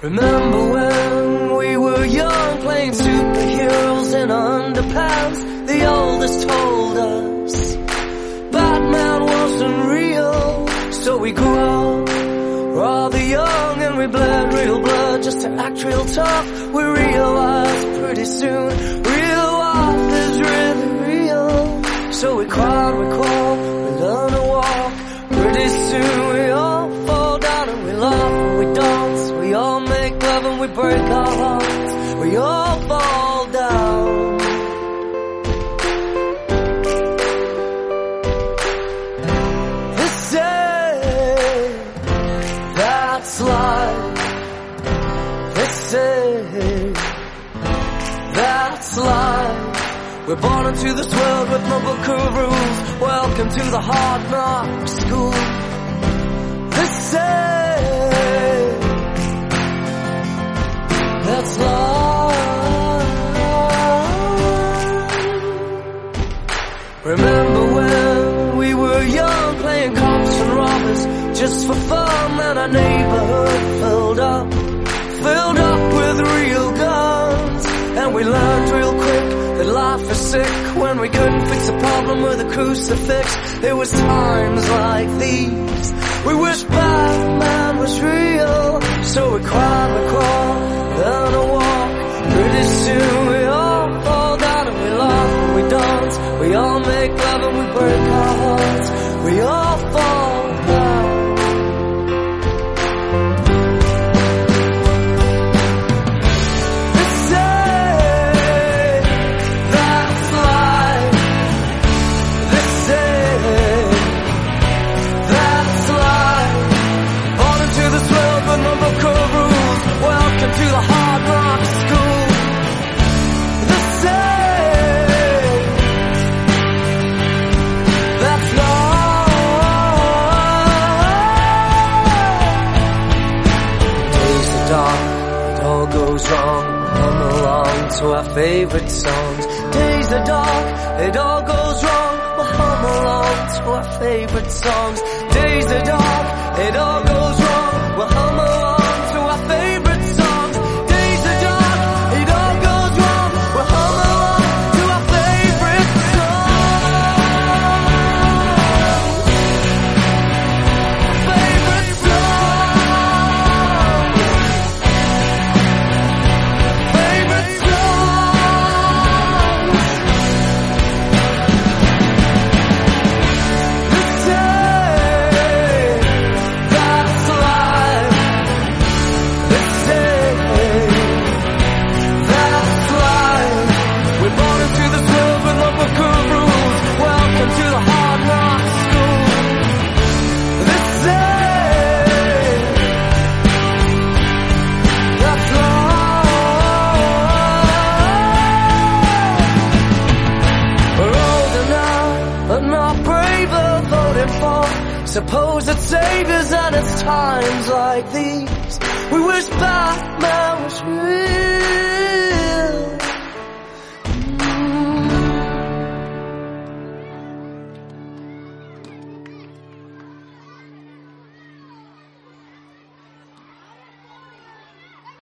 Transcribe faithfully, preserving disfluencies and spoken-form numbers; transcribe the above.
Remember when we were young, playing superheroes in underpants? The oldest told us Batman wasn't real, so we grew up rather young and we bled real blood just to act real tough. We realized pretty soon real life is really real, so we cried, we crawled, we learned to walk. Pretty soon we all fall down and we laugh and we dance. We all make love and we break our hearts. We all fall down. They say that's life. They say that's life. We're born into this world with no book of rules. Welcome to the hard knock school. They say that's life. Remember when we were young, playing cops and robbers just for fun, and our neighborhood filled up, filled up with real guns. And we learned real quick that life is sick when we couldn't fix a problem with a crucifix. It was times like these we wish Batman was real, so we cried, we crawled, learn to walk. Pretty soon we all fall down and we laugh and we dance. We all make love and we break our hearts. We all fall down. To the hard rock school. They say that's life. Days are dark, it all goes wrong. Hum along to our favorite songs. Days are dark, it all goes wrong. We'll hum along to our favorite songs. Days are dark, it all goes wrong. We'll hum along to our favorite songs. Supposed saviors, and it's times like these we wish Batman was real.